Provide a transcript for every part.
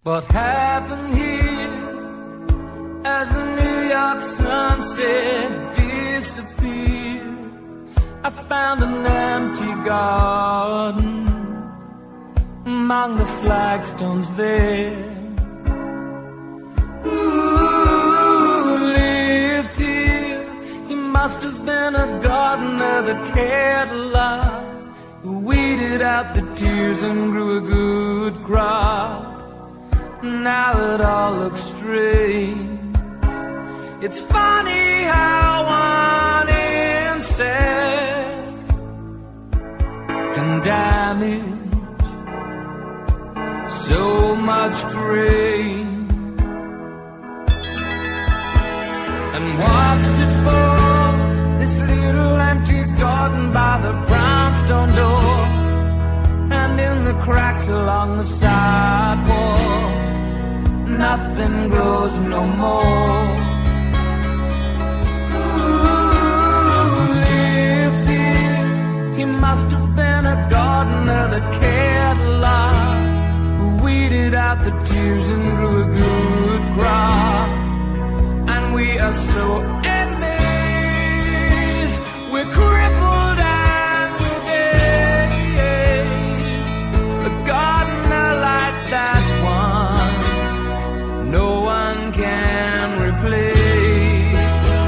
What happened here as the New York sunset disappeared? I found an empty garden among the flagstones there. Who lived here? He must have been a gardener that cared a lot, who weeded out the tears and grew a good crop. Now it all looks strange. It's funny how one insect can damage so much grain. And what's it for, this little empty garden by the brownstone door, and in the cracks along the sidewalk, nothing grows no more. Who lived here? He must have been a gardener that cared a lot, who weeded out the tears and grew a good crop. And we are so amazed, we're crippled and we're dazed. A gardener like that one, no one can replace.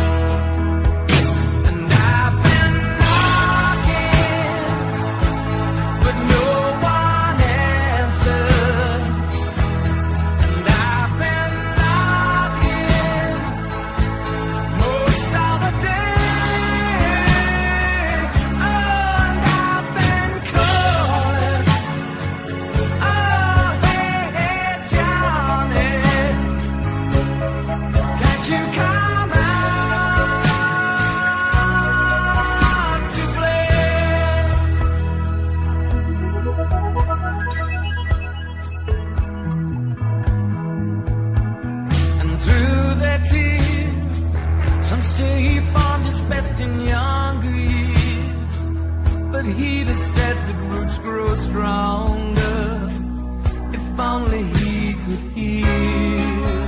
And I've been knocking, but no one answers. And I've been knocking most of the day. Oh, and I've been calling, oh, hey, Johnny, can't you come out to play? And through their tears, some say he found his best in younger years, but he'd have said that roots grow stronger if only he could hear.